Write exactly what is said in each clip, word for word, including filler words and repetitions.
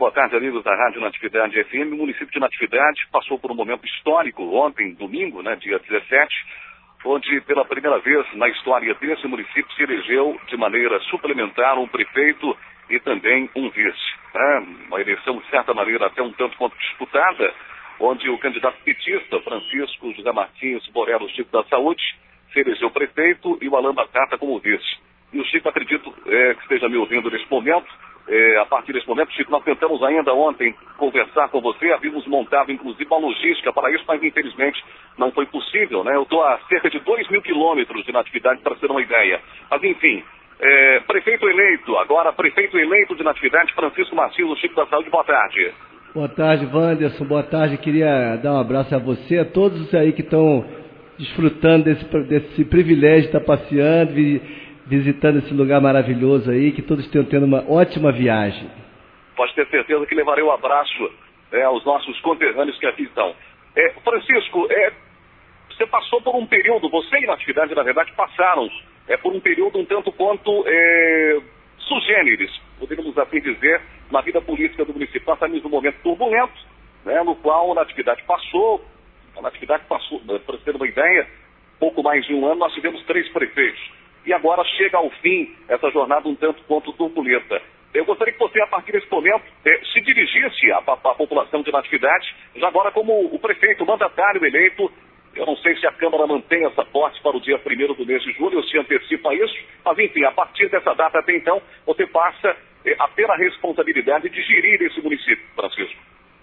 boa tarde, amigos da Rádio Natividade F M. O município de Natividade passou por um momento histórico ontem, domingo, né, dia dezessete, onde pela primeira vez na história desse município se elegeu de maneira suplementar um prefeito e também um vice. Né? Uma eleição, de certa maneira, até um tanto quanto disputada, onde o candidato petista, Francisco José Martins Borello Chico da Saúde, se elegeu prefeito e o Alain Batata como vice. E o Chico, acredito é, que esteja me ouvindo nesse momento. É, a partir desse momento, Chico, nós tentamos ainda ontem conversar com você, havíamos montado inclusive uma logística para isso, mas infelizmente não foi possível, né? Eu estou a cerca de dois mil quilômetros de Natividade, para ter uma ideia. Mas enfim, é, prefeito eleito, agora prefeito eleito de Natividade, Francisco Martins, o Chico da Saúde, boa tarde. Boa tarde, Wanderson, boa tarde, queria dar um abraço a você, a todos aí que estão desfrutando desse, desse privilégio de estar passeando e visitando esse lugar maravilhoso aí, que todos tenham tendo uma ótima viagem. Pode ter certeza que levarei um abraço é, aos nossos conterrâneos que aqui estão. É, Francisco, é, você passou por um período, você e Natividade, na verdade, passaram é, por um período um tanto quanto é, sugêneres, poderíamos assim dizer, na vida política do município. Nós estamos num momento turbulento, né, no qual a Natividade passou, a Natividade passou, para ter uma ideia, pouco mais de um ano, nós tivemos três prefeitos. E agora chega ao fim essa jornada um tanto quanto turbulenta. Eu gostaria que você, a partir desse momento, eh, se dirigisse à, à população de Natividade, já agora como o prefeito, o mandatário eleito. Eu não sei se a Câmara mantém essa posse para o dia primeiro do mês de julho, ou se antecipa isso, mas enfim, a partir dessa data até então, você passa eh, a ter a responsabilidade de gerir esse município, Francisco.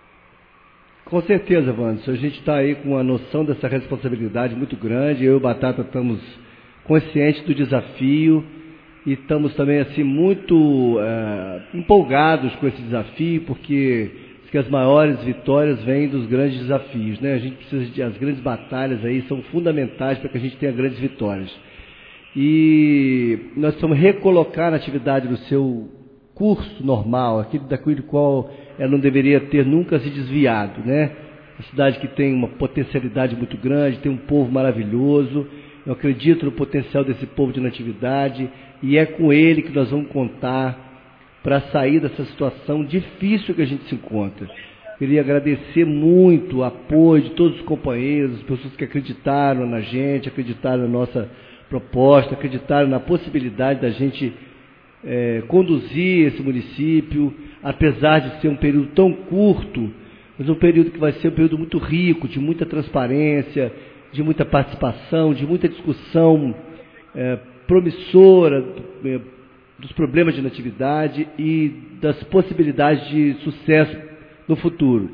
Com certeza, Wanderson, a gente está aí com uma noção dessa responsabilidade muito grande. Eu e o Batata estamos conscientes do desafio e estamos também assim muito uh, empolgados com esse desafio, porque que as maiores vitórias vêm dos grandes desafios, né? A gente precisa de, as grandes batalhas aí são fundamentais para que a gente tenha grandes vitórias. E nós precisamos recolocar a atividade no seu curso normal, aquele daquele qual ela não deveria ter nunca se desviado, né? Uma cidade que tem uma potencialidade muito grande, tem um povo maravilhoso. Eu acredito no potencial desse povo de Natividade e é com ele que nós vamos contar para sair dessa situação difícil que a gente se encontra. Queria agradecer muito o apoio de todos os companheiros, as pessoas que acreditaram na gente, acreditaram na nossa proposta, acreditaram na possibilidade da gente é, conduzir esse município, apesar de ser um período tão curto, mas um período que vai ser um período muito rico, de muita transparência, de muita participação, de muita discussão é, promissora é, dos problemas de Natividade e das possibilidades de sucesso no futuro.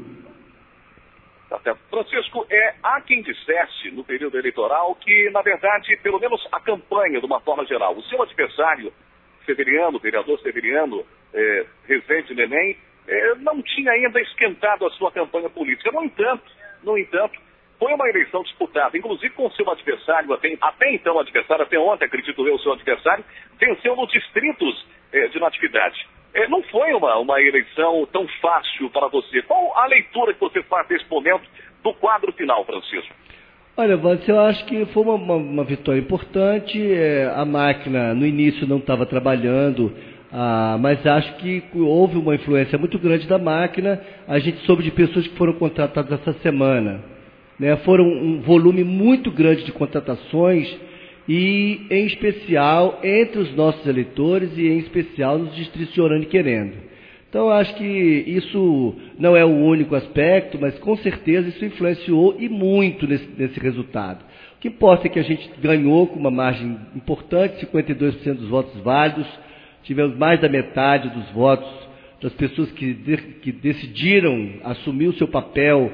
Tá certo. Francisco, é, há quem dissesse no período eleitoral que, na verdade, pelo menos a campanha, de uma forma geral, o seu adversário, Severiano, o vereador Severiano, é, Rezende Neném, é, não tinha ainda esquentado a sua campanha política. No entanto, no entanto, foi uma eleição disputada, inclusive com o seu adversário, até, até então o adversário, até ontem, acredito eu, o seu adversário, venceu nos distritos eh, de Natividade. Eh, não foi uma, uma eleição tão fácil para você. Qual a leitura que você faz nesse momento do quadro final, Francisco? Olha, Vance, eu acho que foi uma, uma, uma vitória importante. É, a máquina, no início, não estava trabalhando, ah, mas acho que houve uma influência muito grande da máquina. A gente soube de pessoas que foram contratadas essa semana. Né, foram um volume muito grande de contratações e, em especial, entre os nossos eleitores e, em especial, nos distritos de Orânio e Querendo. Então, acho que isso não é o único aspecto, mas, com certeza, isso influenciou e muito nesse, nesse resultado. O que importa é que a gente ganhou com uma margem importante, cinquenta e dois por cento dos votos válidos, tivemos mais da metade dos votos das pessoas que, de, que decidiram assumir o seu papel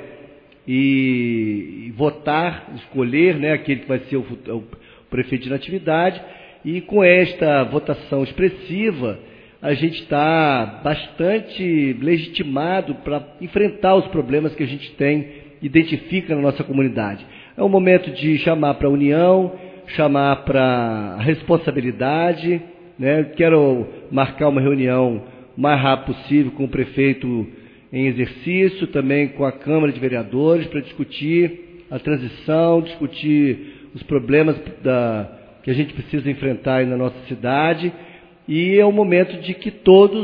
E, e votar, escolher, né, aquele que vai ser o, o prefeito de Natividade, e com esta votação expressiva, a gente está bastante legitimado para enfrentar os problemas que a gente tem, identifica na nossa comunidade. É um momento de chamar para a união, chamar para a responsabilidade, né? Quero marcar uma reunião o mais rápido possível com o prefeito em exercício, também com a Câmara de Vereadores, para discutir a transição, discutir os problemas da, que a gente precisa enfrentar aí na nossa cidade. E é um momento de que todos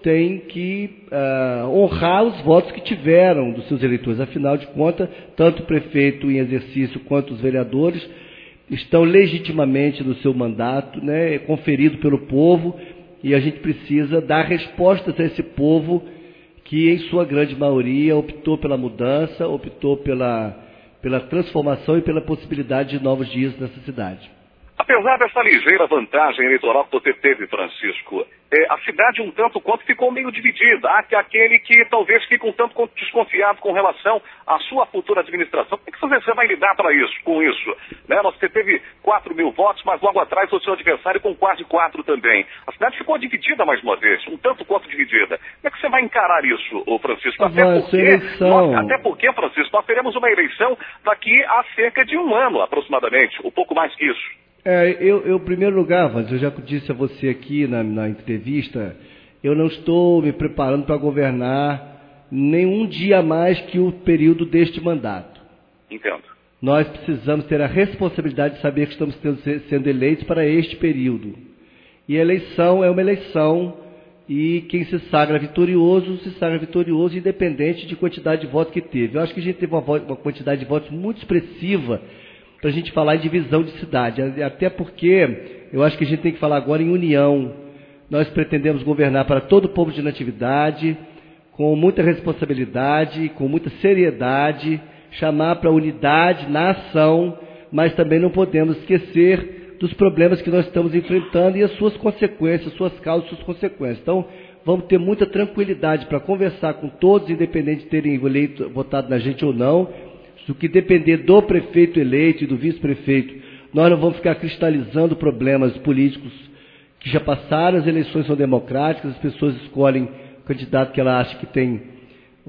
têm que uh, honrar os votos que tiveram dos seus eleitores. Afinal de contas, tanto o prefeito em exercício quanto os vereadores estão legitimamente no seu mandato, né, conferido pelo povo, e a gente precisa dar respostas a esse povo que, em sua grande maioria, optou pela mudança, optou pela, pela transformação e pela possibilidade de novos dias nessa cidade. Apesar dessa ligeira vantagem eleitoral que você teve, Francisco, é, a cidade um tanto quanto ficou meio dividida. Há aquele que talvez fique um tanto quanto desconfiado com relação à sua futura administração. Como é que você vai lidar para isso, com isso? Né? Você teve quatro mil votos, mas logo atrás o seu adversário com quase quatro também. A cidade ficou dividida mais uma vez, um tanto quanto dividida. Como é que você vai encarar isso, ô Francisco? Até, Vai, porque, eleição... nós, até porque, Francisco, nós teremos uma eleição daqui a cerca de um ano, aproximadamente, um pouco mais que isso. É, eu, eu, em primeiro lugar, Vans, eu já disse a você aqui na, na entrevista, eu não estou me preparando para governar nenhum dia a mais que o período deste mandato. Entendo. Nós precisamos ter a responsabilidade de saber que estamos tendo, sendo eleitos para este período. E a eleição é uma eleição, e quem se sagra vitorioso, se sagra vitorioso, independente de quantidade de votos que teve. Eu acho que a gente teve uma, uma quantidade de votos muito expressiva para a gente falar em divisão de cidade, até porque eu acho que a gente tem que falar agora em união. Nós pretendemos governar para todo o povo de Natividade, com muita responsabilidade, com muita seriedade, chamar para unidade na ação, mas também não podemos esquecer dos problemas que nós estamos enfrentando e as suas consequências, suas causas, suas consequências. Então, vamos ter muita tranquilidade para conversar com todos, independente de terem eleito, votado na gente ou não. Do que depender do prefeito eleito e do vice-prefeito, nós não vamos ficar cristalizando problemas políticos que já passaram, as eleições são democráticas, as pessoas escolhem o candidato que ela acha que tem o,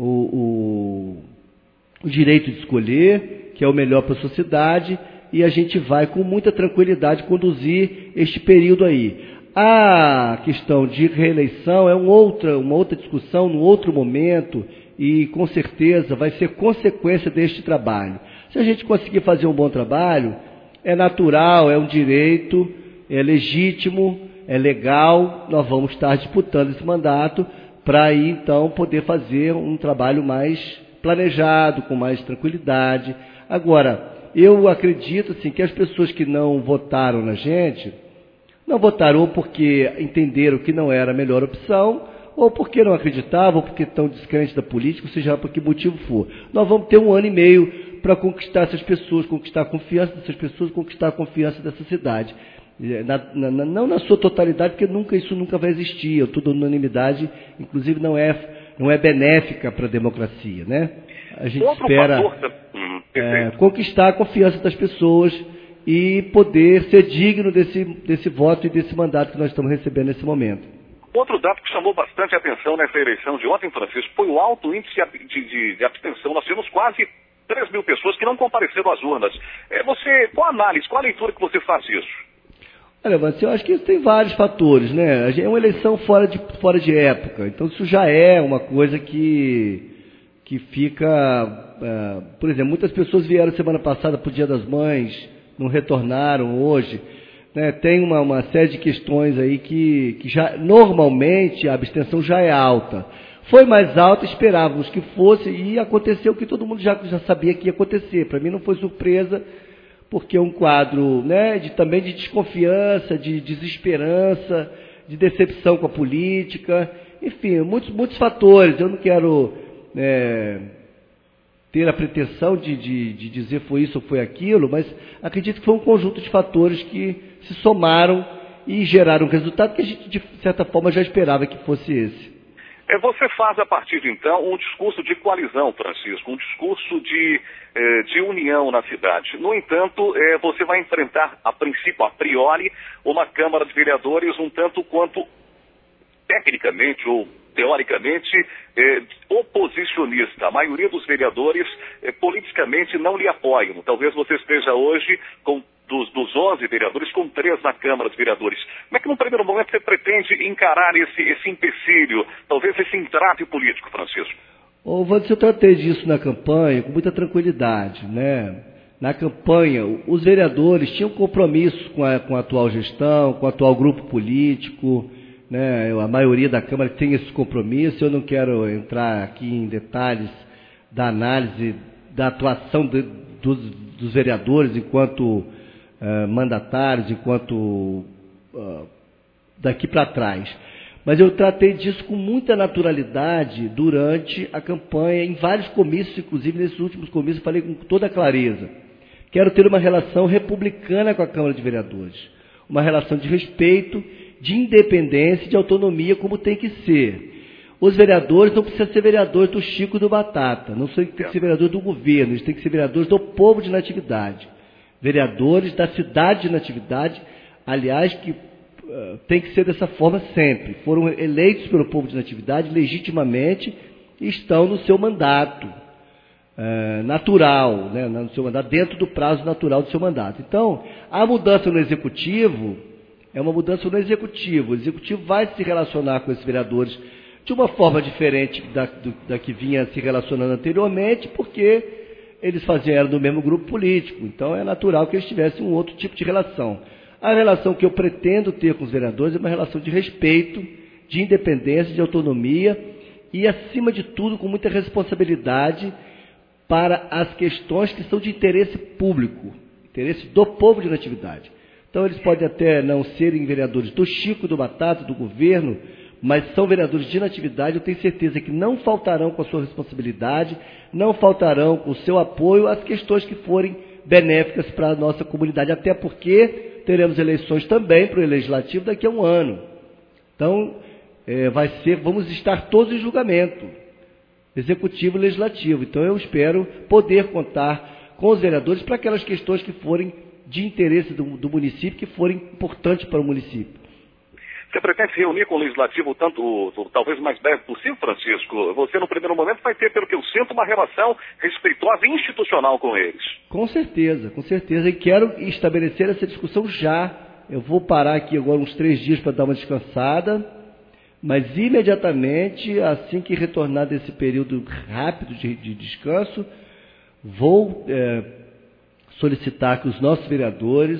o, o direito de escolher, que é o melhor para a sociedade, e a gente vai com muita tranquilidade conduzir este período aí. A questão de reeleição é um outra, uma outra discussão, num outro momento, e com certeza vai ser consequência deste trabalho. Se a gente conseguir fazer um bom trabalho, é natural, é um direito, é legítimo, é legal, nós vamos estar disputando esse mandato para aí então poder fazer um trabalho mais planejado, com mais tranquilidade. Agora, eu acredito assim, que as pessoas que não votaram na gente, não votaram ou porque entenderam que não era a melhor opção, ou porque não acreditavam, ou porque estão descrentes da política, ou seja lá por que motivo for. Nós vamos ter um ano e meio para conquistar essas pessoas, conquistar a confiança dessas pessoas, conquistar a confiança dessa cidade. Na, na, não na sua totalidade, porque nunca, isso nunca vai existir. Toda unanimidade, inclusive, não é, não é benéfica para a democracia, né? A gente Outro espera fator, hum, é, conquistar a confiança das pessoas e poder ser digno desse, desse voto e desse mandato que nós estamos recebendo nesse momento. Outro dado que chamou bastante atenção nessa eleição de ontem, Francisco, foi o alto índice de, de, de abstenção. Nós tivemos quase três mil pessoas que não compareceram às urnas. É, você, qual a análise, qual a leitura que você faz disso? Olha, Vance, eu acho que isso tem vários fatores, né? É uma eleição fora de, fora de época, então isso já é uma coisa que, que fica... Uh, por exemplo, muitas pessoas vieram semana passada para o Dia das Mães, não retornaram hoje. Né, tem uma, uma série de questões aí que, que já, normalmente a abstenção já é alta. Foi mais alta, esperávamos que fosse, e aconteceu o que todo mundo já, já sabia que ia acontecer. Para mim não foi surpresa, porque é um quadro, né, de, também de desconfiança, de desesperança, de decepção com a política, enfim, muitos, muitos fatores. Eu não quero é, ter a pretensão de, de, de dizer foi isso ou foi aquilo, mas acredito que foi um conjunto de fatores que se somaram e geraram um resultado que a gente, de certa forma, já esperava que fosse esse. É, você faz, a partir de então, um discurso de coalizão, Francisco, um discurso de, eh, de união na cidade. No entanto, eh, você vai enfrentar, a princípio, a priori, uma Câmara de Vereadores um tanto quanto, tecnicamente ou teoricamente, eh, oposicionista. A maioria dos vereadores, eh, politicamente, não lhe apoiam. Talvez você esteja hoje com Dos, dos onze vereadores, com três na Câmara dos Vereadores. Como é que, num primeiro momento, você pretende encarar esse, esse empecilho, talvez esse entrave político, Francisco? Ô, Vandes, eu tratei disso na campanha com muita tranquilidade, né? Na campanha, os vereadores tinham compromisso com a, com a atual gestão, com o atual grupo político, né, a maioria da Câmara tem esse compromisso. Eu não quero entrar aqui em detalhes da análise da atuação de, dos, dos vereadores enquanto uh, mandatários, enquanto uh, daqui para trás. Mas eu tratei disso com muita naturalidade durante a campanha, em vários comícios, inclusive nesses últimos comícios, eu falei com toda clareza. Quero ter uma relação republicana com a Câmara de Vereadores, uma relação de respeito, de independência e de autonomia, como tem que ser. Os vereadores não precisam ser vereadores do Chico e do Batata, não tem que ser vereadores do governo, eles têm que ser vereadores do povo de Natividade. Vereadores da cidade de Natividade, aliás, que uh, tem que ser dessa forma sempre. Foram eleitos pelo povo de Natividade legitimamente e estão no seu mandato uh, natural, né, no seu mandato, dentro do prazo natural do seu mandato. Então, a mudança no Executivo é uma mudança no Executivo. O Executivo vai se relacionar com esses vereadores de uma forma diferente da, do, da que vinha se relacionando anteriormente, porque eles faziam, eram do mesmo grupo político, então é natural que eles tivessem um outro tipo de relação. A relação que eu pretendo ter com os vereadores é uma relação de respeito, de independência, de autonomia e, acima de tudo, com muita responsabilidade para as questões que são de interesse público, interesse do povo de Natividade. Então, eles podem até não serem vereadores do Chico, do Batata, do governo, mas são vereadores de Natividade. Eu tenho certeza que não faltarão com a sua responsabilidade, não faltarão com o seu apoio às questões que forem benéficas para a nossa comunidade, até porque teremos eleições também para o Legislativo daqui a um ano. Então, é, vai ser, vamos estar todos em julgamento, Executivo e Legislativo. Então, eu espero poder contar com os vereadores para aquelas questões que forem de interesse do, do município, que forem importantes para o município. Você pretende se reunir com o Legislativo tanto, talvez o mais breve possível, Francisco? Você, no primeiro momento, vai ter, pelo que eu sinto, uma relação respeitosa e institucional com eles. Com certeza, com certeza. E quero estabelecer essa discussão já. Eu vou parar aqui agora uns três dias para dar uma descansada, mas imediatamente, assim que retornar desse período rápido de, de descanso, vou é, solicitar que os nossos vereadores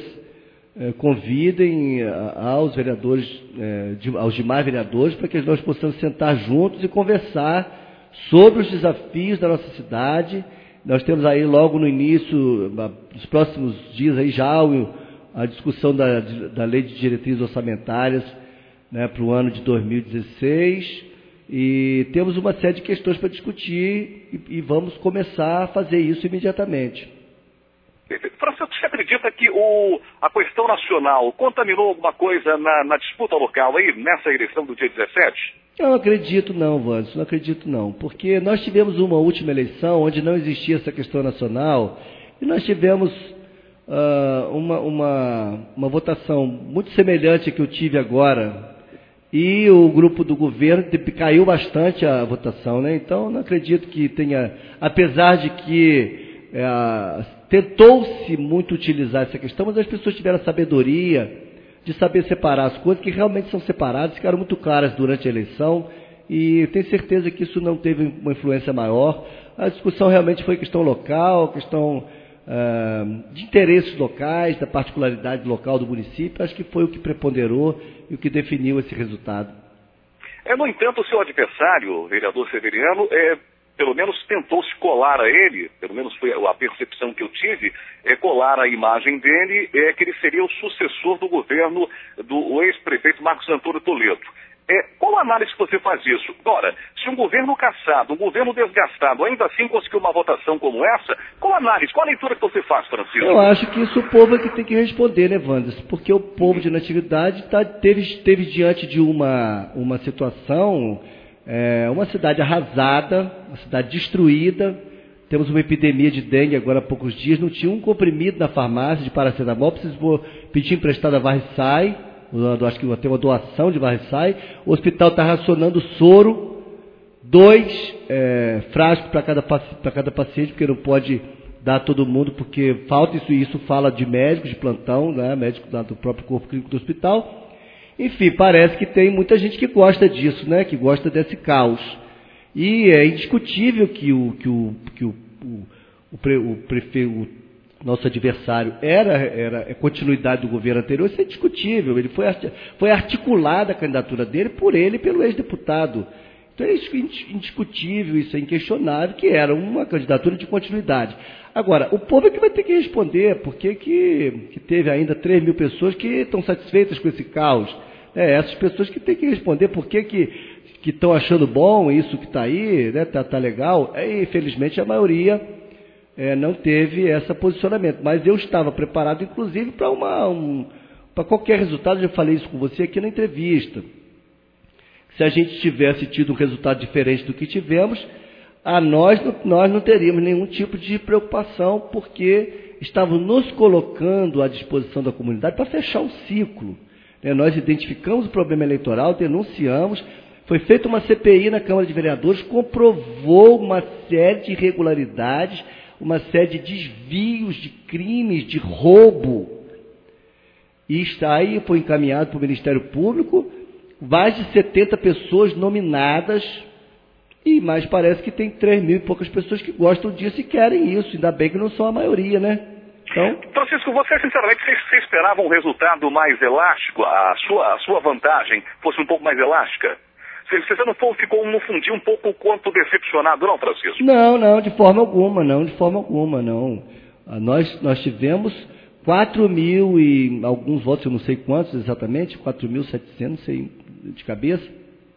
convidem aos vereadores, aos demais vereadores, para que nós possamos sentar juntos e conversar sobre os desafios da nossa cidade. Nós temos aí logo no início, nos próximos dias aí já a discussão da, da lei de diretrizes orçamentárias, né, para o ano de dois mil e dezesseis, e temos uma série de questões para discutir e, e vamos começar a fazer isso imediatamente. Francisco, você acredita que o, a questão nacional contaminou alguma coisa na, na disputa local aí, nessa eleição do dia dezessete? Eu não acredito não, Wanderson, não acredito não, porque nós tivemos uma última eleição onde não existia essa questão nacional e nós tivemos uh, uma, uma, uma votação muito semelhante à que eu tive agora e o grupo do governo caiu bastante a votação, né? Então não acredito que tenha, apesar de que é, tentou-se muito utilizar essa questão, mas as pessoas tiveram a sabedoria de saber separar as coisas que realmente são separadas, ficaram muito claras durante a eleição, e tenho certeza que isso não teve uma influência maior. A discussão realmente foi questão local, questão uh, de interesses locais, da particularidade local do município. Acho que foi o que preponderou e o que definiu esse resultado. É, no entanto, o seu adversário, o vereador Severiano, é... pelo menos tentou se colar a ele, pelo menos foi a percepção que eu tive, é colar a imagem dele, é que ele seria o sucessor do governo do ex-prefeito Marcos Antônio Toledo. É, qual análise que você faz disso? Ora, se um governo cassado, um governo desgastado, ainda assim conseguiu uma votação como essa, qual análise, qual a leitura que você faz, Francisco? Eu acho que isso o povo é que tem que responder, né, Wanderson? Porque o povo de Natividade tá, teve, teve diante de uma, uma situação... É uma cidade arrasada, uma cidade destruída. Temos uma epidemia de dengue agora há poucos dias. Não tinha um comprimido na farmácia de paracetamol. Precisou pedir emprestado a Varriçai. Acho que tem uma doação de Varriçai. O hospital está racionando soro, dois é, frascos para cada, para cada paciente, porque não pode dar a todo mundo, porque falta isso. E isso fala de médicos de plantão, né, médicos do próprio corpo clínico do hospital. Enfim, parece que tem muita gente que gosta disso, né? Que gosta desse caos. E é indiscutível que o, que o, que o, o, o, pre, o, prefe, o nosso adversário era, era a continuidade do governo anterior, isso é indiscutível. Ele foi, foi articulada a candidatura dele por ele e pelo ex-deputado. Então é isso indiscutível, isso é inquestionável, que era uma candidatura de continuidade. Agora, o povo é que vai ter que responder, porque que, que teve ainda três mil pessoas que estão satisfeitas com esse caos. É, essas pessoas que têm que responder por que que estão achando bom isso que está aí, né, tá, tá legal. E, infelizmente, a maioria é, não teve esse posicionamento. Mas eu estava preparado, inclusive, para uma um, para qualquer resultado. Eu já falei isso com você aqui na entrevista. Se a gente tivesse tido um resultado diferente do que tivemos, a nós, nós não teríamos nenhum tipo de preocupação, porque estavam nos colocando à disposição da comunidade para fechar um ciclo. Né? Nós identificamos o problema eleitoral, denunciamos, foi feita uma C P I na Câmara de Vereadores, comprovou uma série de irregularidades, uma série de desvios, de crimes, de roubo. E está aí, foi encaminhado para o Ministério Público, mais de setenta pessoas nominadas, e mais parece que tem três mil e poucas pessoas que gostam disso e querem isso, ainda bem que não são a maioria, né? Então... Francisco, você sinceramente, você, você esperava um resultado mais elástico, a sua, a sua vantagem fosse um pouco mais elástica? Você não ficou no fundinho um pouco quanto decepcionado, não, Francisco? Não, não, de forma alguma, não, de forma alguma, não. Nós, nós tivemos quatro mil e alguns votos, eu não sei quantos exatamente, quatro mil e setecentos, não sei de cabeça,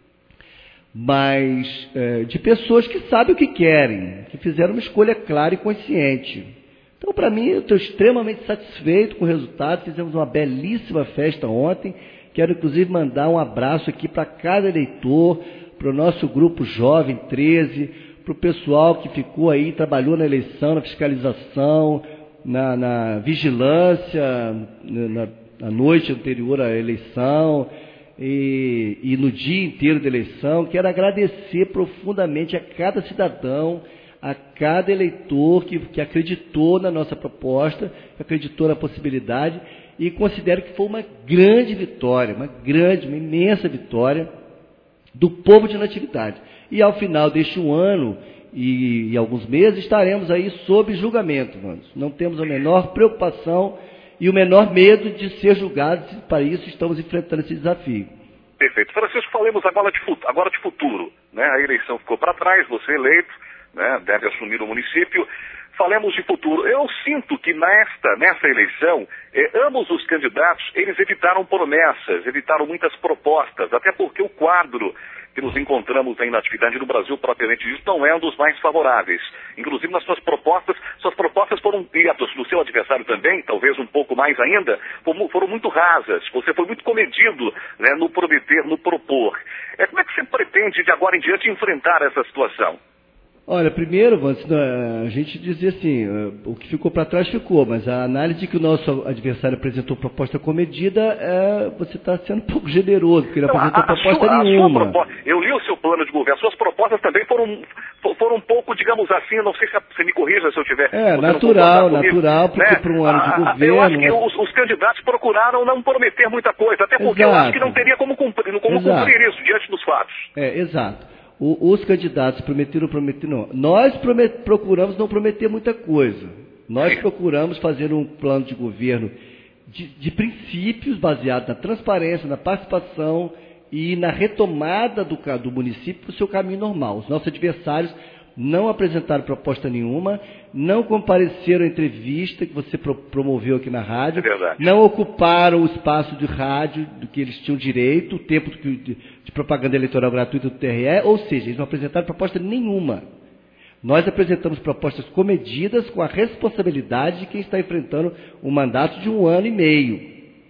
mas é, de pessoas que sabem o que querem, que fizeram uma escolha clara e consciente. Então, para mim, eu estou extremamente satisfeito com o resultado. Fizemos uma belíssima festa ontem. Quero, inclusive, mandar um abraço aqui para cada eleitor, para o nosso grupo Jovem treze, para o pessoal que ficou aí, trabalhou na eleição, na fiscalização, na, na vigilância, na, na noite anterior à eleição e, e no dia inteiro da eleição. Quero agradecer profundamente a cada cidadão, a cada eleitor que, que acreditou na nossa proposta, que acreditou na possibilidade, e considero que foi uma grande vitória, uma grande, uma imensa vitória do povo de Natividade. E ao final deste um ano e, e alguns meses estaremos aí sob julgamento, mano. Não temos a menor preocupação e o menor medo de ser julgados, e para isso estamos enfrentando esse desafio. Perfeito. Francisco, falemos agora de, agora de futuro, né? A eleição ficou para trás, você eleito, né? Deve assumir o município. Falemos de futuro. Eu sinto que nesta, nessa eleição, eh, ambos os candidatos, eles evitaram promessas, evitaram muitas propostas, até porque o quadro que nos encontramos aí na atividade no Brasil, propriamente dito, não é um dos mais favoráveis. Inclusive nas suas propostas, suas propostas foram, e do seu adversário também, talvez um pouco mais ainda, foram muito rasas. Você foi muito comedido, né, no prometer, no propor. É, como é que você pretende, de agora em diante, enfrentar essa situação? Olha, primeiro, a gente dizia assim, o que ficou para trás ficou, mas a análise que o nosso adversário apresentou proposta comedida, é, você está sendo um pouco generoso, porque ele não, apresentou a, a proposta sua, nenhuma. A sua proposta, eu li o seu plano de governo, suas propostas também foram, foram um pouco, digamos assim, não sei se você me corrija se eu tiver... É, natural, natural, porque né? para um ano de a, governo... Eu acho que os, os candidatos procuraram não prometer muita coisa, até porque exato. Eu acho que não teria como cumprir, como cumprir isso diante dos fatos. É, exato. O, os candidatos prometeram, prometeram, não. Nós promet, procuramos não prometer muita coisa. Nós procuramos fazer um plano de governo de, de princípios baseado na transparência, na participação e na retomada do, do município para o seu caminho normal. Os nossos adversários não apresentaram proposta nenhuma, não compareceram à entrevista que você pro, promoveu aqui na rádio, é não ocuparam o espaço de rádio do que eles tinham direito, o tempo de, de, de propaganda eleitoral gratuita do T R E, ou seja, eles não apresentaram proposta nenhuma. Nós apresentamos propostas comedidas com a responsabilidade de quem está enfrentando um mandato de um ano e meio.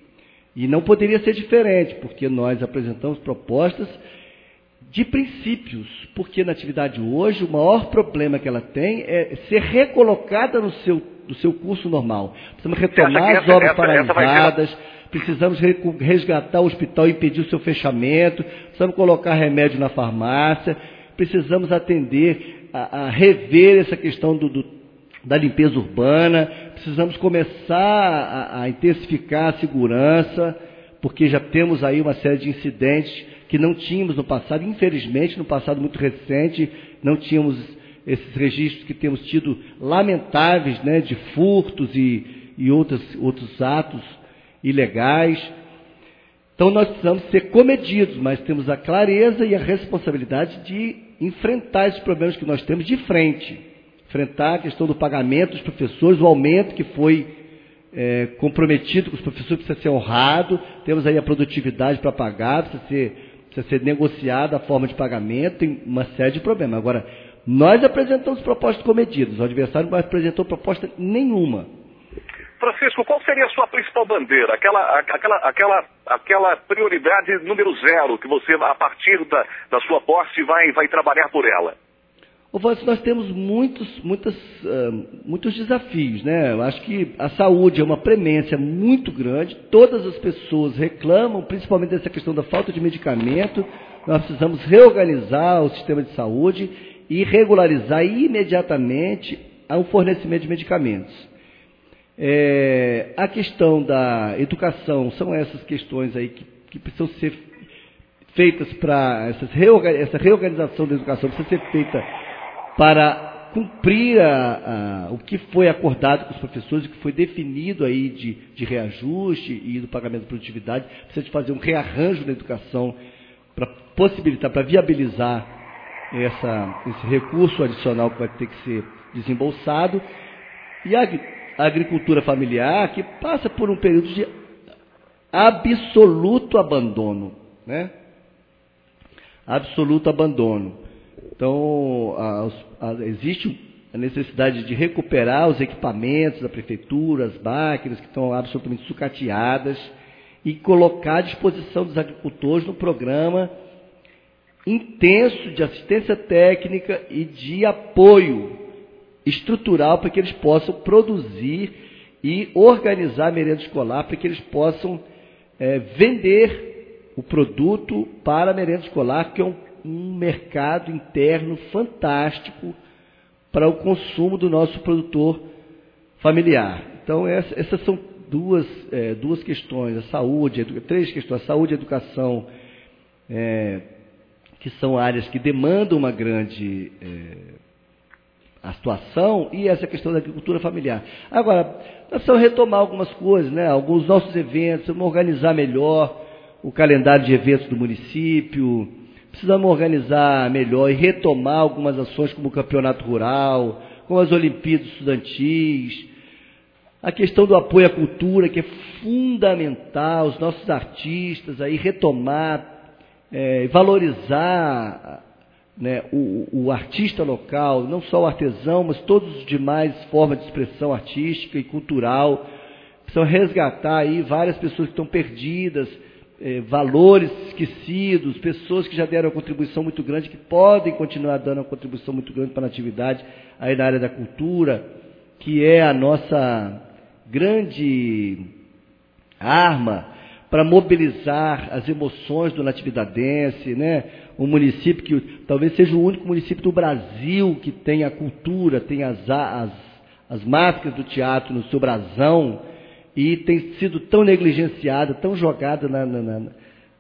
E não poderia ser diferente, porque nós apresentamos propostas de princípios, porque na atividade hoje o maior problema que ela tem é ser recolocada no seu, no seu curso normal. Precisamos retomar as obras paralisadas, precisamos resgatar o hospital e impedir o seu fechamento, precisamos colocar remédio na farmácia, precisamos atender, a, a rever essa questão do, do, da limpeza urbana, precisamos começar a, a intensificar a segurança, porque já temos aí uma série de incidentes que não tínhamos no passado, infelizmente, no passado muito recente, não tínhamos esses registros que temos tido lamentáveis, né, de furtos e, e outros, outros atos ilegais. Então nós precisamos ser comedidos, mas temos a clareza e a responsabilidade de enfrentar esses problemas que nós temos de frente. Enfrentar a questão do pagamento dos professores, o aumento que foi é, comprometido com os professores precisa ser honrado. Temos aí a produtividade para pagar, precisa ser, precisa ser negociada a forma de pagamento, tem uma série de problemas. Agora, nós apresentamos propostas comedidas, o adversário não apresentou proposta nenhuma. Francisco, qual seria a sua principal bandeira? Aquela, aquela, aquela, aquela prioridade número zero que você, a partir da, da sua posse, vai, vai trabalhar por ela? Ô, Vancio, nós temos muitos, muitas, uh, muitos desafios, né? Eu acho que a saúde é uma premência muito grande, todas as pessoas reclamam, principalmente dessa questão da falta de medicamento. Nós precisamos reorganizar o sistema de saúde e regularizar imediatamente o fornecimento de medicamentos. É, a questão da educação, são essas questões aí que, que precisam ser feitas para, essa reorganização da educação precisa ser feita para cumprir a, a, o que foi acordado com os professores, o que foi definido aí de, de reajuste e do pagamento de produtividade. Precisa de fazer um rearranjo na educação para possibilitar, para viabilizar essa, esse recurso adicional que vai ter que ser desembolsado. E a, a agricultura familiar, que passa por um período de absoluto abandono, né? Absoluto abandono. Então, a, a, existe a necessidade de recuperar os equipamentos da prefeitura, as máquinas que estão absolutamente sucateadas e colocar à disposição dos agricultores no programa intenso de assistência técnica e de apoio estrutural para que eles possam produzir e organizar a merenda escolar, para que eles possam é, vender o produto para a merenda escolar, que é um, um mercado interno fantástico para o consumo do nosso produtor familiar. Então, essa, essas são duas, é, duas questões, a saúde, edu, três questões, a saúde e a educação, é, que são áreas que demandam uma grande é, a situação, e essa questão da agricultura familiar. Agora, nós precisamos retomar algumas coisas, né? Alguns nossos eventos, precisamos organizar melhor o calendário de eventos do município, precisamos organizar melhor e retomar algumas ações como o campeonato rural, como as Olimpíadas Estudantis, a questão do apoio à cultura, que é fundamental, os nossos artistas aí retomar, é, valorizar, né, o, o artista local, não só o artesão, mas todos os demais formas de expressão artística e cultural. Precisam resgatar aí várias pessoas que estão perdidas, eh, valores esquecidos, pessoas que já deram uma contribuição muito grande, que podem continuar dando uma contribuição muito grande para a atividade aí na área da cultura, que é a nossa grande arma para mobilizar as emoções do natividadense, né? Um município que talvez seja o único município do Brasil que tem a cultura, tem as, as, as máscaras do teatro no seu brasão, e tem sido tão negligenciada, tão jogada na, na, na,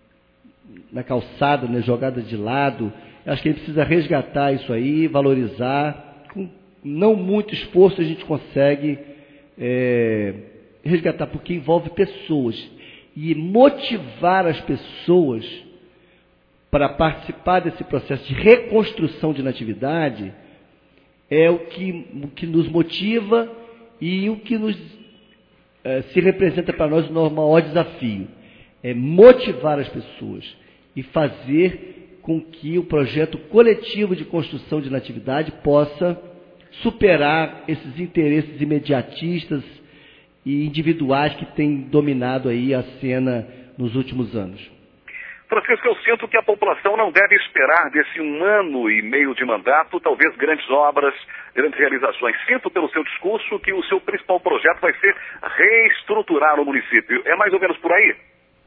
na calçada, né? Jogada de lado. Acho que a gente precisa resgatar isso aí, valorizar. Com não muito esforço a gente consegue é, resgatar, porque envolve pessoas. E motivar as pessoas para participar desse processo de reconstrução de natividade é o que, o que nos motiva e o que nos, eh, se representa para nós o maior desafio. É motivar as pessoas e fazer com que o projeto coletivo de construção de natividade possa superar esses interesses imediatistas e individuais que têm dominado aí a cena nos últimos anos. Francisco, eu sinto que a população não deve esperar desse um ano e meio de mandato, talvez grandes obras, grandes realizações. Sinto pelo seu discurso que o seu principal projeto vai ser reestruturar o município. É mais ou menos por aí?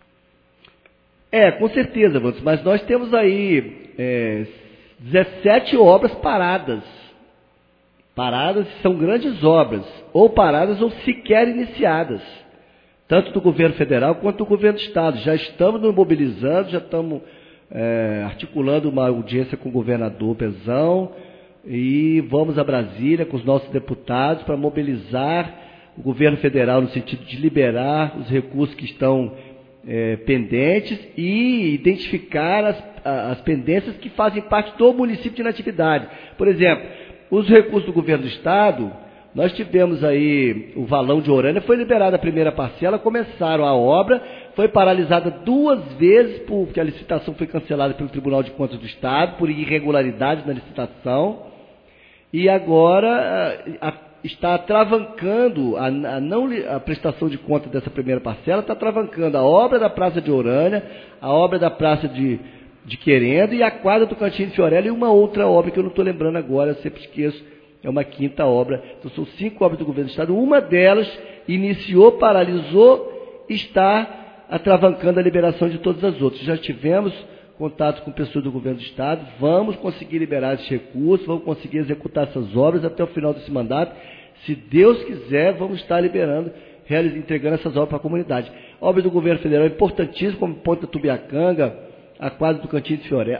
É, com certeza, mas nós temos aí é, dezessete obras paradas. Paradas são grandes obras, ou paradas ou sequer iniciadas, tanto do governo federal quanto do governo do estado. Já estamos nos mobilizando, já estamos é, articulando uma audiência com o governador Pezão, e vamos a Brasília com os nossos deputados para mobilizar o governo federal no sentido de liberar os recursos que estão é, pendentes e identificar as, as pendências que fazem parte do município de inatividade. Por exemplo, os recursos do governo do estado, nós tivemos aí o valão de Orânia, foi liberada a primeira parcela, começaram a obra, foi paralisada duas vezes porque a licitação foi cancelada pelo Tribunal de Contas do Estado, por irregularidades na licitação, e agora a, está travancando a, a, não, a prestação de conta dessa primeira parcela, está travancando a obra da Praça de Orânia, a obra da Praça de, de Querendo e a quadra do Cantinho de Fiorello e uma outra obra que eu não estou lembrando agora, eu sempre esqueço. É uma quinta obra. Então, são cinco obras do governo do estado. Uma delas iniciou, paralisou, está atravancando a liberação de todas as outras. Já tivemos contato com pessoas do governo do estado. Vamos conseguir liberar esses recursos, vamos conseguir executar essas obras até o final desse mandato. Se Deus quiser, vamos estar liberando, entregando essas obras para a comunidade. Obras do governo federal importantíssimas, como Ponta Tubiacanga, a quadra do Cantinho de Fiorello,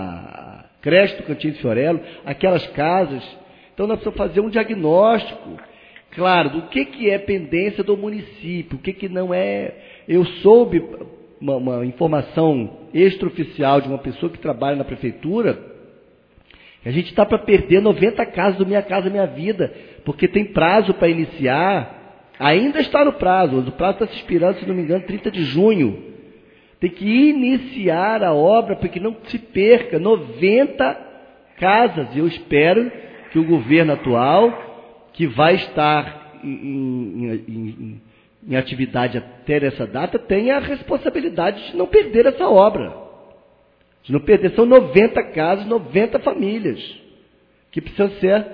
a creche do Cantinho de Fiorello, aquelas casas. Então, nós precisamos fazer um diagnóstico, claro, do que, que é pendência do município, o que, que não é. Eu soube uma, uma informação extraoficial de uma pessoa que trabalha na prefeitura, que a gente está para perder noventa casas do Minha Casa Minha Vida, porque tem prazo para iniciar, ainda está no prazo, o prazo está se expirando, se não me engano, trinta de junho. Tem que iniciar a obra para que não se perca noventa casas, e eu espero que o governo atual, que vai estar em, em, em, em atividade até essa data, tenha a responsabilidade de não perder essa obra. De não perder. São noventa casas, noventa famílias, que precisam ser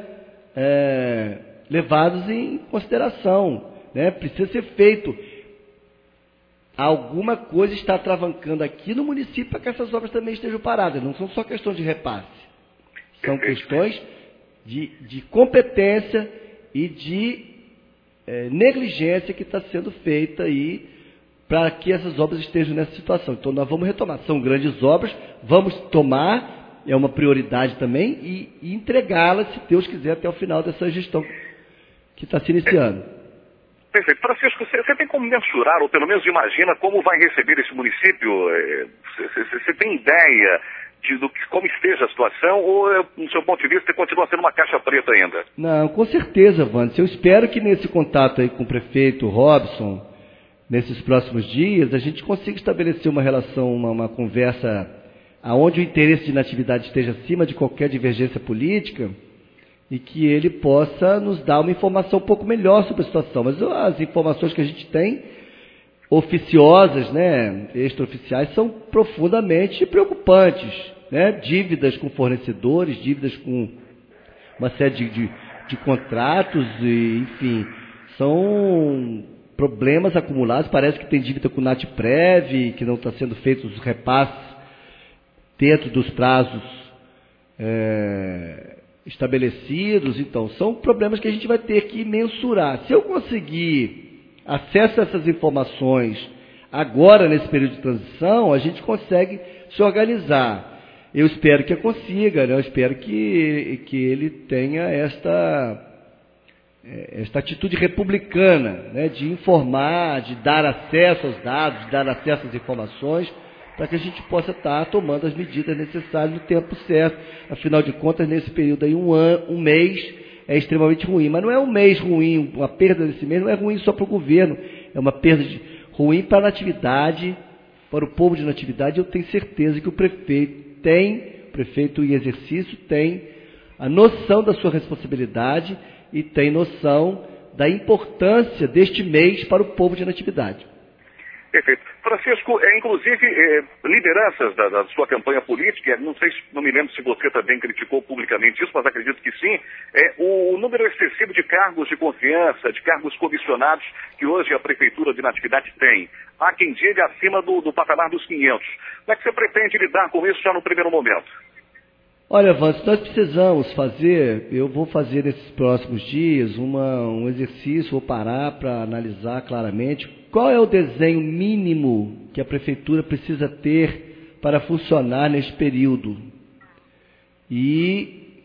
é, levados em consideração. Né? Precisa ser feito. Alguma coisa está travancando aqui no município para que essas obras também estejam paradas. Não são só questões de repasse. São questões De, de competência e de é, negligência que está sendo feita aí para que essas obras estejam nessa situação. Então, nós vamos retomar. São grandes obras, vamos tomar, é uma prioridade também, e, e entregá-las, se Deus quiser, até o final dessa gestão que está se iniciando. Perfeito. Francisco, você, você tem como mensurar, ou pelo menos imagina, como vai receber esse município? Você, você, você tem ideia de do que, como esteja a situação, ou, no seu ponto de vista, continua sendo uma caixa preta ainda? Não, com certeza, Wanderson. Eu espero que nesse contato aí com o prefeito Robson, nesses próximos dias, a gente consiga estabelecer uma relação, uma, uma conversa aonde o interesse de natividade esteja acima de qualquer divergência política e que ele possa nos dar uma informação um pouco melhor sobre a situação. Mas as informações que a gente tem, oficiosas, né, extraoficiais, são profundamente preocupantes, né? Dívidas com fornecedores, dívidas com uma série de, de, de contratos, e, enfim, são problemas acumulados. Parece que tem dívida com o Natprev, que não está sendo feitos os repasses dentro dos prazos é, estabelecidos. Então, são problemas que a gente vai ter que mensurar. Se eu conseguir acesso a essas informações agora, nesse período de transição, a gente consegue se organizar. Eu espero que eu consiga, né? Eu espero que, que ele tenha esta, esta atitude republicana, né? De informar, de dar acesso aos dados, de dar acesso às informações, para que a gente possa estar tomando as medidas necessárias no tempo certo. Afinal de contas, nesse período aí, um, ano, um mês é extremamente ruim, mas não é um mês ruim, uma perda desse mês não é ruim só para o governo, é uma perda de, ruim para a natividade, para o povo de natividade. Eu tenho certeza que o prefeito tem, o prefeito em exercício tem a noção da sua responsabilidade e tem noção da importância deste mês para o povo de natividade. Perfeito. Francisco, é, inclusive, é, lideranças da, da sua campanha política, não sei, não me lembro se você também criticou publicamente isso, mas acredito que sim, é o número excessivo de cargos de confiança, de cargos comissionados que hoje a Prefeitura de Natividade tem. Há quem diga acima do, do patamar dos quinhentos. Como é que você pretende lidar com isso já no primeiro momento? Olha, Vantos, nós precisamos fazer, eu vou fazer nesses próximos dias uma, um exercício, vou parar para analisar claramente qual é o desenho mínimo que a Prefeitura precisa ter para funcionar neste período. E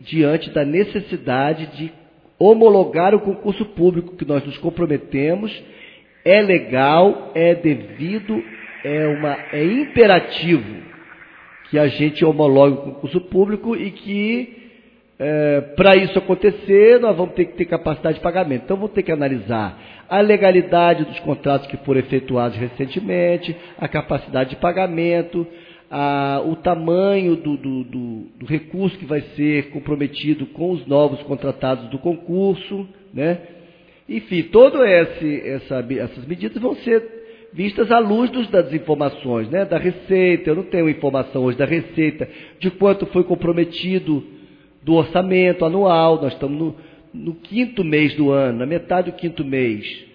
diante da necessidade de homologar o concurso público que nós nos comprometemos. É legal, é devido, é, uma, é imperativo que a gente homologue o concurso público e que, é, para isso acontecer, nós vamos ter que ter capacidade de pagamento. Então, vamos ter que analisar a legalidade dos contratos que foram efetuados recentemente, a capacidade de pagamento, a, o tamanho do, do, do, do recurso que vai ser comprometido com os novos contratados do concurso, né? Enfim, todas essa, essas medidas vão ser vistas à luz dos, das informações, né? Da Receita. Eu não tenho informação hoje da Receita de quanto foi comprometido do orçamento anual. Nós estamos no, no quinto mês do ano, na metade do quinto mês.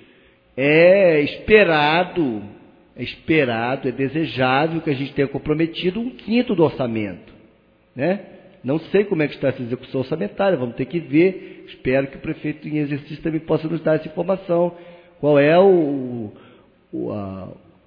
É esperado, é esperado, é desejável que a gente tenha comprometido um quinto do orçamento, né? Não sei como é que está essa execução orçamentária, vamos ter que ver. Espero que o prefeito em exercício também possa nos dar essa informação. Qual é o, o, a,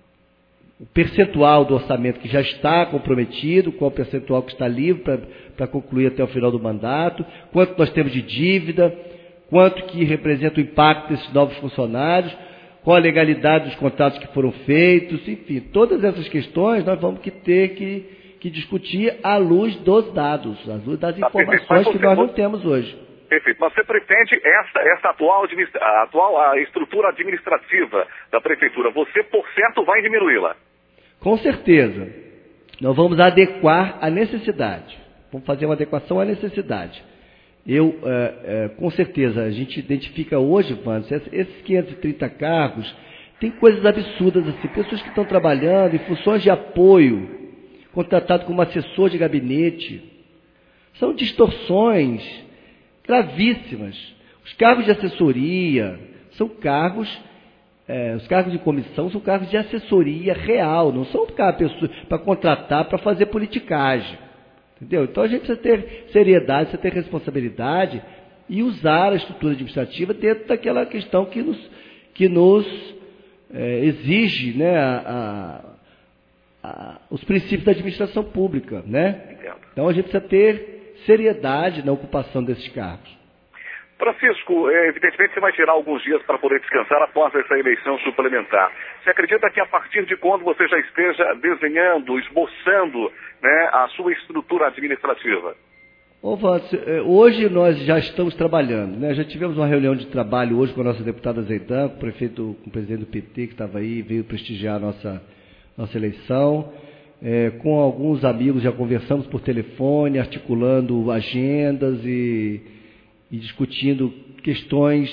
o percentual do orçamento que já está comprometido, qual o percentual que está livre para concluir até o final do mandato, quanto nós temos de dívida, quanto que representa o impacto desses novos funcionários, qual a legalidade dos contratos que foram feitos, enfim, todas essas questões nós vamos que ter que que discutir à luz dos dados, à luz das informações que nós não temos hoje. Perfeito. Mas você pretende essa, essa atual, a atual a estrutura administrativa da prefeitura, você, por certo, vai diminuí-la? Com certeza. Nós vamos adequar à necessidade. Vamos fazer uma adequação à necessidade. Eu, é, é, com certeza, a gente identifica hoje, Vânia, esses quinhentos e trinta cargos, tem coisas absurdas assim, pessoas que estão trabalhando em funções de apoio, contratado como assessor de gabinete. São distorções gravíssimas. Os cargos de assessoria são cargos, é, os cargos de comissão são cargos de assessoria real, não são para contratar, para fazer politicagem. Entendeu? Então a gente precisa ter seriedade, precisa ter responsabilidade e usar a estrutura administrativa dentro daquela questão que nos, que nos é, exige, né, a, a os princípios da administração pública, né? Então a gente precisa ter seriedade na ocupação desses cargos. Francisco, evidentemente você vai tirar alguns dias para poder descansar após essa eleição suplementar. Você acredita que a partir de quando você já esteja desenhando, esboçando, né, a sua estrutura administrativa? Ô, Vâncio, hoje nós já estamos trabalhando, né? Já tivemos uma reunião de trabalho hoje com a nossa deputada Zeidan, com o prefeito, com o presidente do P T que estava aí, veio prestigiar a nossa nossa eleição, é, com alguns amigos já conversamos por telefone, articulando agendas e, e discutindo questões,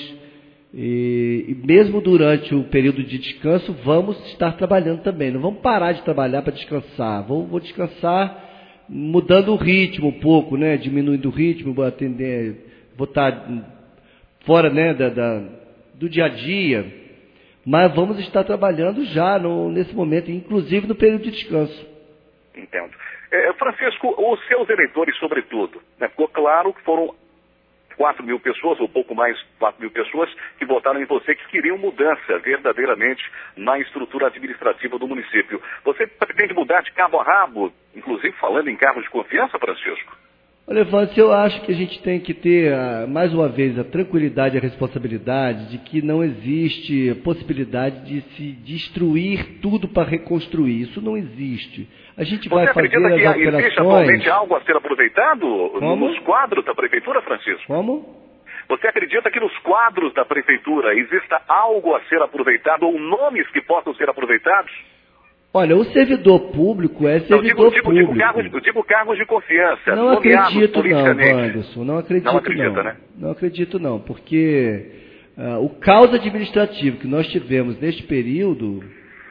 e, e mesmo durante o período de descanso vamos estar trabalhando também, não vamos parar de trabalhar para descansar, vou, vou descansar mudando o ritmo um pouco, né, diminuindo o ritmo, vou atender, vou estar fora, né, da, da, do dia a dia, mas vamos estar trabalhando já no, nesse momento, inclusive no período de descanso. Entendo. É, Francisco, os seus eleitores, sobretudo, né, ficou claro que foram quatro mil pessoas, ou pouco mais quatro mil pessoas, que votaram em você, que queriam mudança verdadeiramente na estrutura administrativa do município. Você pretende mudar de cabo a rabo, inclusive falando em cargos de confiança, Francisco? Olha, Vância, eu acho que a gente tem que ter, mais uma vez, a tranquilidade e a responsabilidade de que não existe possibilidade de se destruir tudo para reconstruir. Isso não existe. A gente Você vai fazer as operações... Você acredita que existe atualmente algo a ser aproveitado Como? nos quadros da Prefeitura, Francisco? Como? Você acredita que nos quadros da Prefeitura exista algo a ser aproveitado ou nomes que possam ser aproveitados? Olha, o servidor público é servidor não, digo, digo, público. Digo cargos, digo cargos de confiança. Não acredito não, Anderson. Não acredito não. Acredita, não. Né? Não acredito não, porque uh, o caos administrativo que nós tivemos neste período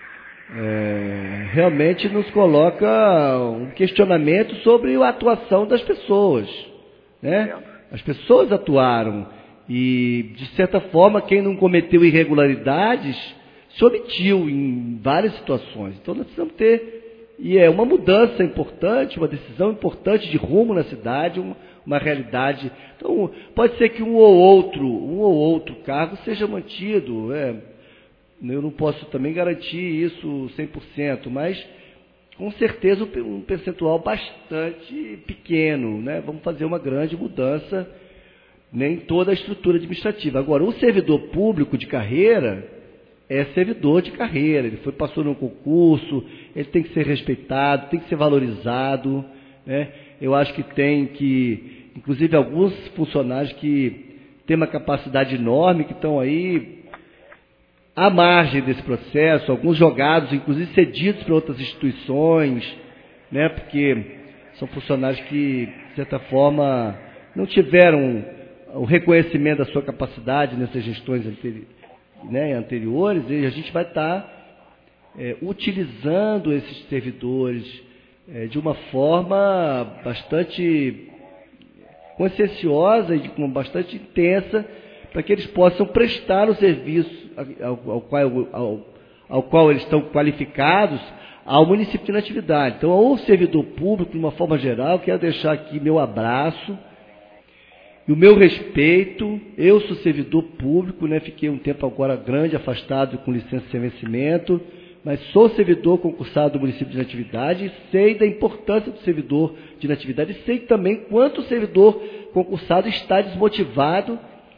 é, realmente nos coloca um questionamento sobre a atuação das pessoas, né? As pessoas atuaram e, de certa forma, quem não cometeu irregularidades se omitiu em várias situações. Então nós precisamos ter, e é uma mudança importante, uma decisão importante de rumo na cidade, uma, uma realidade. Então pode ser que um ou outro, um ou outro cargo seja mantido, é, eu não posso também garantir isso cem por cento, mas com certeza um percentual bastante pequeno, né? Vamos fazer uma grande mudança em toda a estrutura administrativa. Agora, o servidor público de carreira é servidor de carreira, ele foi, passou num concurso, ele tem que ser respeitado, tem que ser valorizado, né? Eu acho que tem que, inclusive alguns funcionários que têm uma capacidade enorme, que estão aí à margem desse processo, alguns jogados, inclusive cedidos para outras instituições, né? Porque são funcionários que, de certa forma, não tiveram o reconhecimento da sua capacidade nessas gestões anteri né, anteriores, e a gente vai estar é, utilizando esses servidores é, de uma forma bastante conscienciosa e de, com bastante intensa, para que eles possam prestar o serviço ao, ao, qual, ao, ao qual eles estão qualificados ao município de Natividade. Então, ao servidor público, de uma forma geral, quero deixar aqui meu abraço e o meu respeito. Eu sou servidor público, né? Fiquei um tempo agora grande, afastado, com licença sem vencimento, mas sou servidor concursado do município de Natividade e sei da importância do servidor de Natividade e sei também quanto o servidor concursado está desmotivado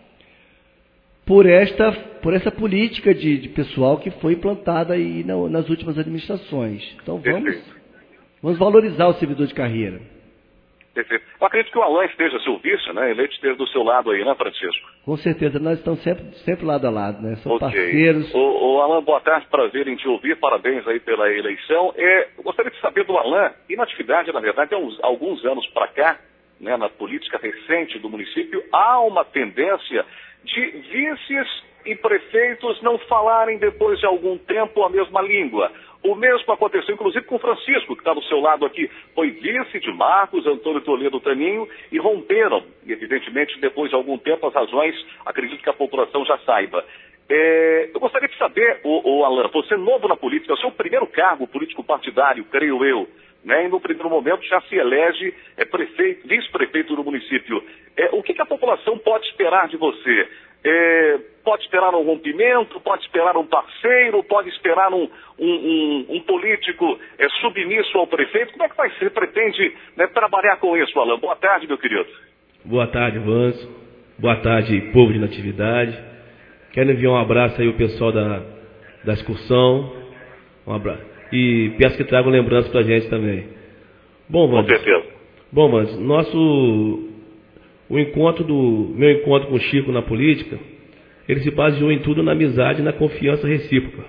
por esta, por essa política de, de pessoal que foi implantada aí na, nas últimas administrações. Então vamos, vamos valorizar o servidor de carreira. Perfeito. Eu acredito que o Alain esteja seu vice, né? Eleito esteja do seu lado aí, né, Francisco? Com certeza, nós estamos sempre, sempre lado a lado, né? São okay. parceiros. O, o Alain, boa tarde, prazer em te ouvir, parabéns aí pela eleição. É, eu gostaria de saber do Alain, e na atividade, na verdade, há uns, alguns anos para cá, né, na política recente do município, há uma tendência de vices e prefeitos não falarem depois de algum tempo a mesma língua. O mesmo aconteceu, inclusive, com o Francisco, que está do seu lado aqui. Foi vice de Marcos Antônio Toledo Taninho e romperam, evidentemente, depois de algum tempo, as razões, acredito que a população já saiba. É, eu gostaria de saber, o, o Alain, você novo na política, é o seu primeiro cargo político partidário, creio eu, né? E no primeiro momento já se elege é, prefeito, vice-prefeito do município. É, o que, que a população pode esperar de você? É, pode esperar um rompimento, pode esperar um parceiro, pode esperar um, um, um, um político é, submisso ao prefeito? Como é que vai ser? Pretende, né, trabalhar com isso, Alain? Boa tarde, meu querido. Boa tarde, Vanso. Boa tarde, povo de Natividade. Quero enviar um abraço aí ao pessoal da, da excursão. Um abraço. E peço que tragam lembranças pra gente também. Bom, Vanso. Com certeza. Bom, Vanso, nosso... O encontro do meu encontro com o Chico na política, ele se baseou em tudo na amizade e na confiança recíproca.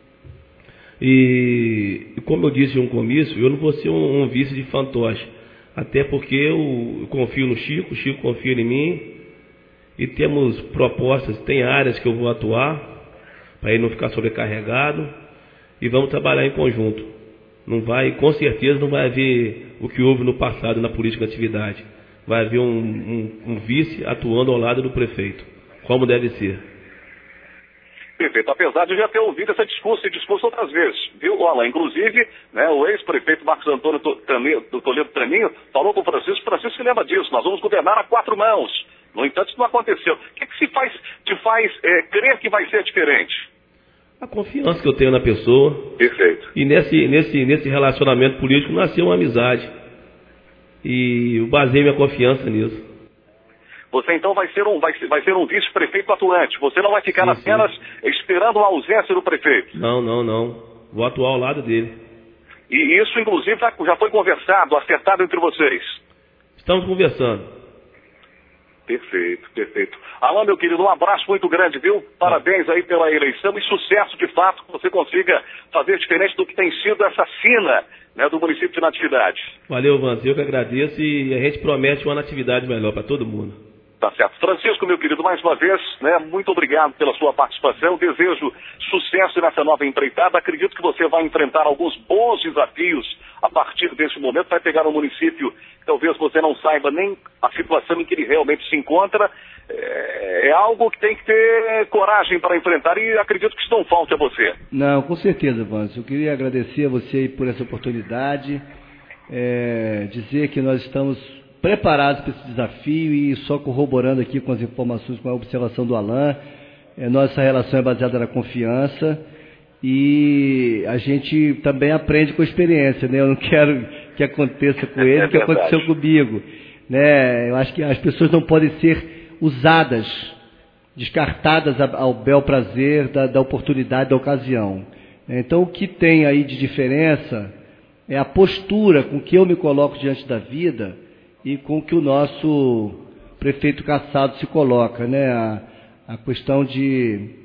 E, e como eu disse em um comício, eu não vou ser um, um vice de fantoche, até porque eu, eu confio no Chico, o Chico confia em mim, e temos propostas, tem áreas que eu vou atuar, para ele não ficar sobrecarregado, e vamos trabalhar em conjunto. Não vai, com certeza não vai haver o que houve no passado na política de atividade. Vai haver um, um, um vice atuando ao lado do prefeito, como deve ser. Perfeito. Apesar de eu já ter ouvido esse discurso, esse discurso outras vezes, viu, Alain? Inclusive, né, o ex-prefeito Marcos Antônio Toledo Taninho falou com o Francisco, Francisco se lembra disso, nós vamos governar a quatro mãos. No entanto, isso não aconteceu. O que, que se faz, te faz é, crer que vai ser diferente? A confiança que eu tenho na pessoa. Perfeito. E nesse, nesse, nesse relacionamento político nasceu uma amizade. E eu baseei minha confiança nisso. Você então vai ser um, vai ser, vai ser um vice-prefeito atuante. Você não vai ficar sim, apenas sim. esperando a ausência do prefeito. Não, não, não. Vou atuar ao lado dele. E isso, inclusive, já foi conversado, acertado entre vocês? Estamos conversando. Perfeito, perfeito. Alain, meu querido, um abraço muito grande, viu? Parabéns aí pela eleição e sucesso, de fato, que você consiga fazer diferente do que tem sido essa sina, né, do município de Natividade. Valeu, Vanzo, eu que agradeço e a gente promete uma Natividade melhor para todo mundo. Tá certo. Francisco, meu querido, mais uma vez, né, muito obrigado pela sua participação. Desejo sucesso nessa nova empreitada. Acredito que você vai enfrentar alguns bons desafios a partir desse momento. Vai pegar um município que talvez você não saiba nem a situação em que ele realmente se encontra. É, é algo que tem que ter coragem para enfrentar e acredito que isso não falte a você. Não, com certeza, Vanzo. Eu queria agradecer a você por essa oportunidade, é, dizer que nós estamos preparados para esse desafio e só corroborando aqui com as informações, com a observação do Alain, é, nossa relação é baseada na confiança e a gente também aprende com a experiência, né? Eu não quero que aconteça com ele o que aconteceu comigo, né? Eu acho que as pessoas não podem ser usadas, descartadas ao bel prazer da, da oportunidade, da ocasião. Então, o que tem aí de diferença é a postura com que eu me coloco diante da vida e com que o nosso prefeito Cassado se coloca, né? A, a questão de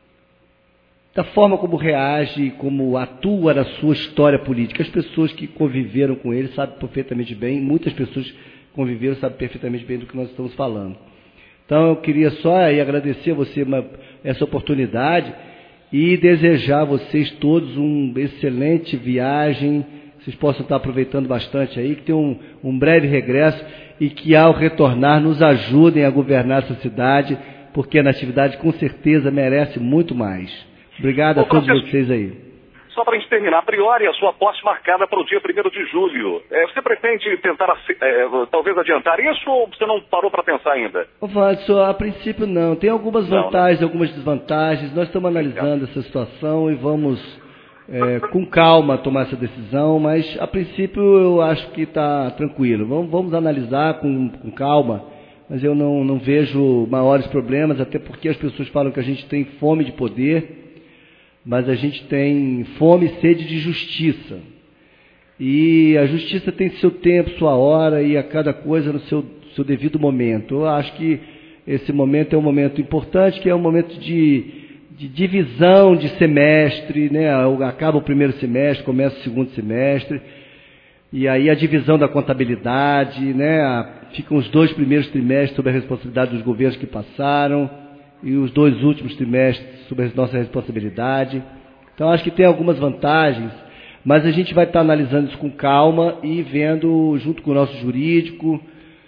da forma como reage, como atua na sua história política. As pessoas que conviveram com ele sabem perfeitamente bem, muitas pessoas que conviveram sabem perfeitamente bem do que nós estamos falando. Então, eu queria só aí agradecer a você uma, essa oportunidade e desejar a vocês todos uma excelente viagem, que vocês possam estar aproveitando bastante aí, que tenham um, um breve regresso e que, ao retornar, nos ajudem a governar essa cidade, porque a Natividade, com certeza, merece muito mais. Obrigado a todos vocês aí. Só para a gente terminar, a priori, a sua posse marcada para o dia primeiro de julho. É, você pretende tentar, é, talvez, adiantar isso ou você não parou para pensar ainda? Ô, Vanderson, a princípio não. Tem algumas não, vantagens, né? algumas desvantagens. Nós estamos analisando essa situação e vamos, é, com calma, tomar essa decisão, mas, a princípio, eu acho que está tranquilo. Vamos, vamos analisar com, com calma, mas eu não, não vejo maiores problemas, até porque as pessoas falam que a gente tem fome de poder, mas a gente tem fome e sede de justiça. E a justiça tem seu tempo, sua hora, e a cada coisa no seu, seu devido momento. Eu acho que esse momento é um momento importante, que é um momento de, de divisão de semestre, né? Acaba o primeiro semestre, começa o segundo semestre, e aí a divisão da contabilidade, né? Ficam os dois primeiros trimestres sob a responsabilidade dos governos que passaram, e os dois últimos trimestres sob a nossa responsabilidade. Então, acho que tem algumas vantagens, mas a gente vai estar analisando isso com calma e vendo, junto com o nosso jurídico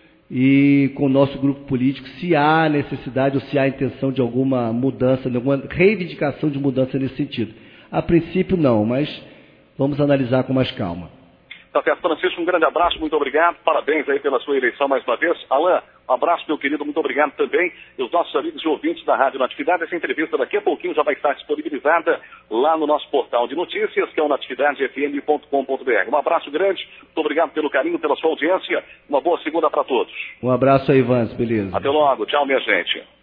e com o nosso grupo político, se há necessidade ou se há intenção de alguma mudança, de alguma reivindicação de mudança nesse sentido. A princípio, não, mas vamos analisar com mais calma. Tá certo, Francisco, um grande abraço, muito obrigado, parabéns aí pela sua eleição mais uma vez. Alain, um abraço, meu querido, muito obrigado também. E os nossos amigos e ouvintes da Rádio Natividade, essa entrevista daqui a pouquinho já vai estar disponibilizada lá no nosso portal de notícias, que é o natividade f m ponto com ponto b r. Um abraço grande, muito obrigado pelo carinho, pela sua audiência, uma boa segunda para todos. Um abraço aí, Vans, beleza. Até logo, tchau, minha gente.